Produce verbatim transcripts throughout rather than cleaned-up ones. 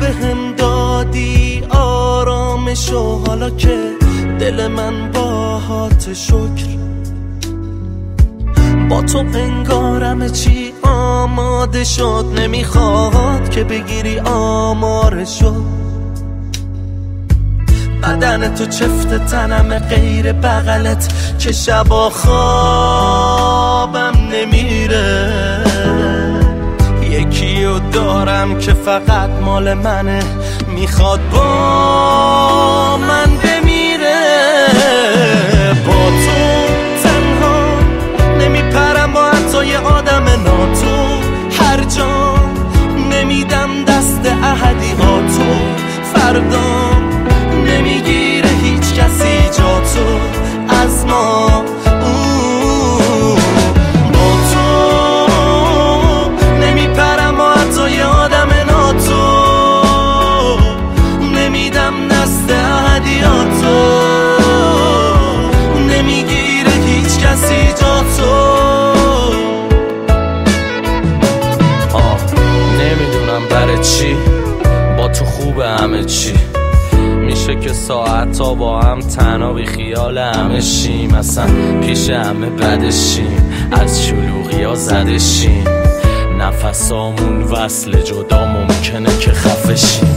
هم دادی آرامشو، حالا که دل من باهات شکر. با تو انگارم چی آماده شد، نمیخواد که بگیری آمارشو. بدن تو چفت تنم غیر بغلت که شبا خوابم نمیره. یکیو دارم که فقط مال منه، میخواد با من بمیره. با تو تنها نمیپرم با حتی یه آدم ناتو، هر جا نمیدم دست احدیاتو. فردا نمیگیره هیچ کسی جاتو از ما. با تو نمیپرم با حتی یه آدم ناتو، نمیدم دست احدیاتو. نمیگیره هیچ کسی جاتو. آه نمیدونم برای چی با تو خوبه همه چی. میشه که ساعتا با هم تنها بی خیال همه شیم، اصلا پیش همه بدشیم، از شلوغی ها زدشیم. نفسامون وصل جدا ممکنه که خفه شیم.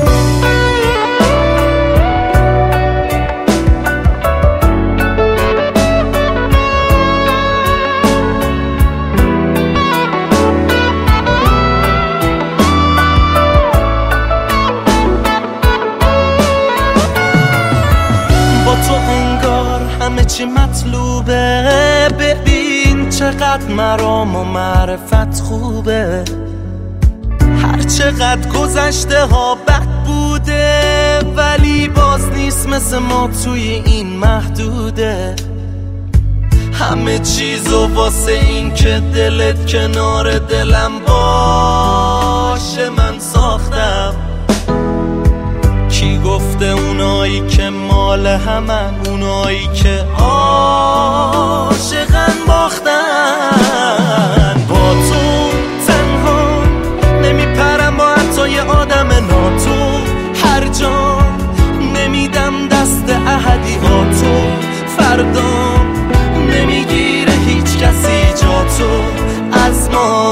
همه چی مطلوبه، ببین چقدر مرام و معرفت خوبه. هر چقدر گذشته ها بد بوده، ولی باز نیست مثل ما توی این محدوده. همه چیزو واسه این که دلت کنار دلم باشه من ساختم. کی گفته اونایی که مال همن، اونایی که عاشقن باختن. با تو تنها نمیپرم با حتی یه آدم ناتو، هر جا نمیدم دست احدیاتو. فردا نمیگیره هیچ کسی جاتو از ما.